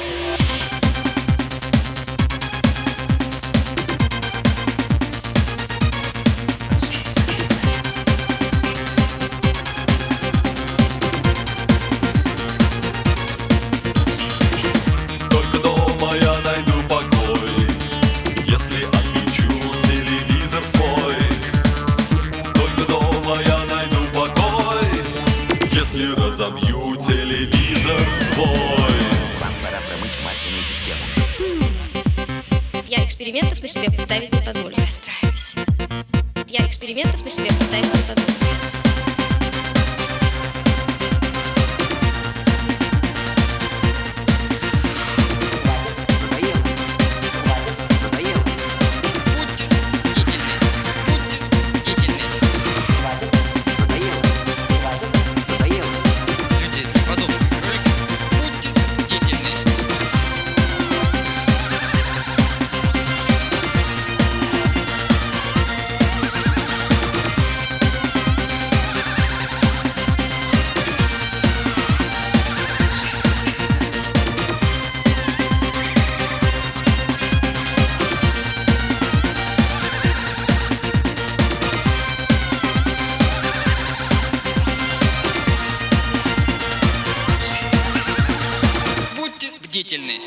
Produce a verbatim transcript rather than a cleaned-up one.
Только дома я найду покой, если отключу телевизор свой. Только дома я найду покой, если разомью телевизор свой. Вам пора промыть масляную систему. Я экспериментов на себе поставить не позволю. Расстраиваюсь. Я экспериментов на себе поставить не позволю. Бдительны.